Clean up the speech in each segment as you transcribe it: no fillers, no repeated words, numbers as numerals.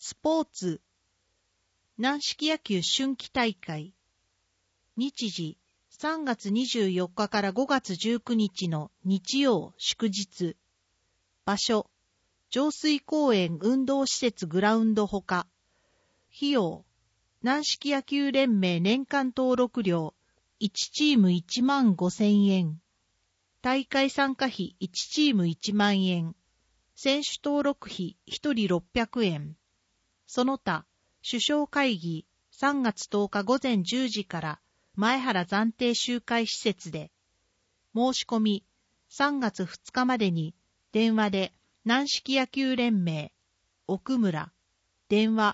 スポーツ軟式野球春季大会。日時3月24日から5月19日の日曜祝日。場所上水公園運動施設グラウンドほか。費用軟式野球連盟年間登録料1チーム15,000円。大会参加費1チーム1万円。選手登録費1人600円。その他、首相会議3月10日午前10時から前原暫定集会施設で、申し込み3月2日までに電話で軟式野球連盟奥村電話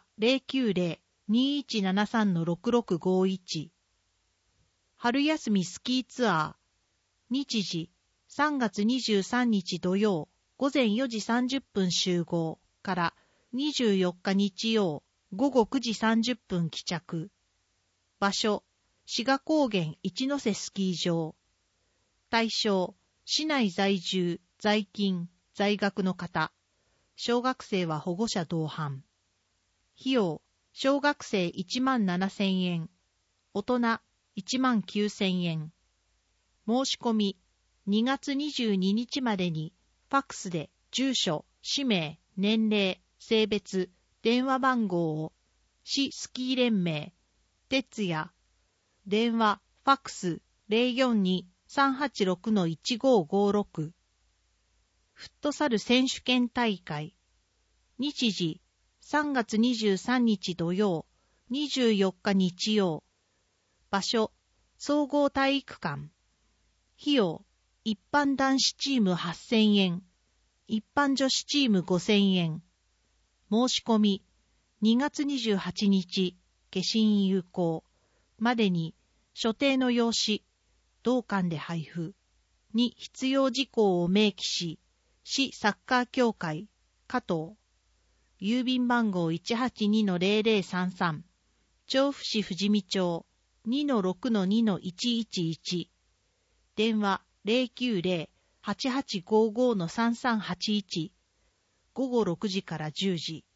090-2173-6651 春休みスキーツアー日時3月23日土曜午前4時30分集合から24日日曜午後9時30分帰着。場所志賀高原一ノ瀬スキー場。対象市内在住在勤在学の方。小学生は保護者同伴。費用小学生17,000円。大人19,000円。申し込み2月22日までにファックスで住所、氏名、年齢、性別、電話番号を市スキー連盟徹也電話ファックス 042-386-1556 フットサル選手権大会日時3月23日土曜24日日曜場所総合体育館費用一般男子チーム8,000円一般女子チーム5,000円申し込み2月28日消印有効までに所定の用紙同館で配布に必要事項を明記し市サッカー協会加藤郵便番号 182-0033 調布市富士見町 2-6-2-111 電話 090-8855-3381 午後6時から10時